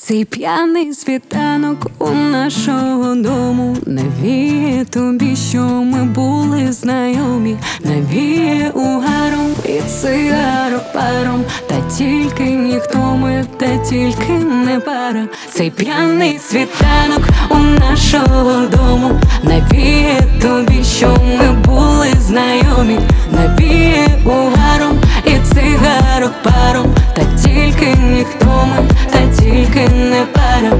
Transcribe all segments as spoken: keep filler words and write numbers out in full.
Цей п'яний світанок у нашого дому навіє тобі, що ми були знайомі, навіє угаром і цигарок паром, та тільки ніхто ми, та тільки не пара. Цей п'яний світанок у нашого дому навіє тобі, що ми були знайомі, навіє угаром і цигарок паром, та тільки ніхто ми, та тільки не пара.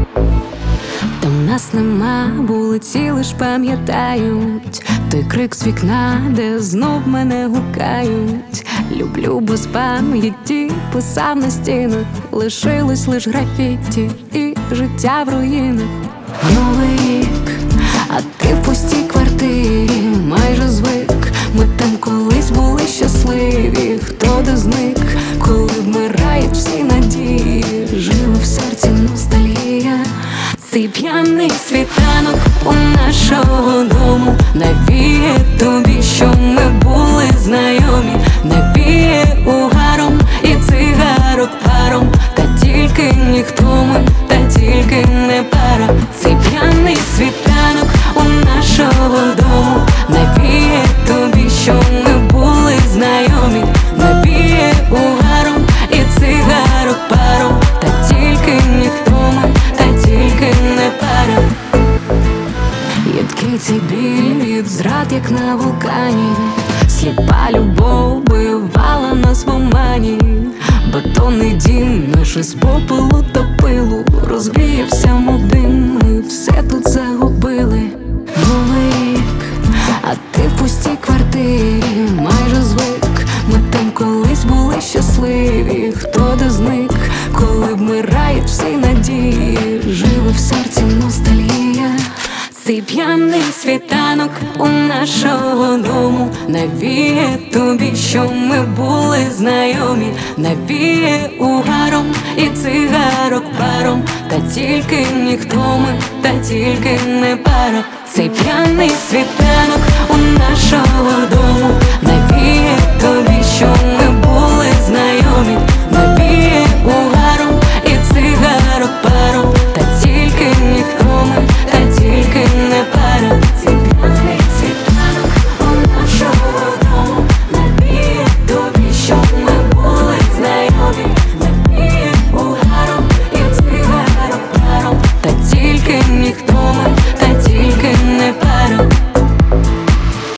Там нас нема, вулиці лиш пам'ятають той крик з вікна, де знов мене гукають. Люблю без пам'яті, писав на стінах, лишилось лиш графіті і життя в руїнах. Новий рік, а ти в пустій квартирі, майже звик. Ми там колись були щасливі, хто де зник, коли вмирають всі надії, живе в серці ностальгія. Цей п'яний світанок у нашого дому навіє тобі, що ми були знайомі, навіє угаром і цигарок паром, та тільки ніхто ми, та тільки не пара. Цей п'яний світанок у нашого дому навіє тобі, що ми були знайомі, навіє угаром і цигарок паром, та тільки ніхто ми, та тільки не пара. Їдкий цей біль від зрад, як на вулкані, сліпа любов бивала нас в омані. Бетонний дім наш із попелу та пилу розвіявся, мов дим, ми все тут загубили. Новий рік, а ти в пустій квартирі, майже звик. Ми там колись були щасливі, хто де зник, коли вмирають всі надії, живе в серці ностальгія. Цей п'яний світанок у нашого дому навіє тобі, що ми були знайомі, навіє угаром і цигарок паром, та тільки ніхто ми, та тільки не пара. Цей п'яний світанок у нашого дому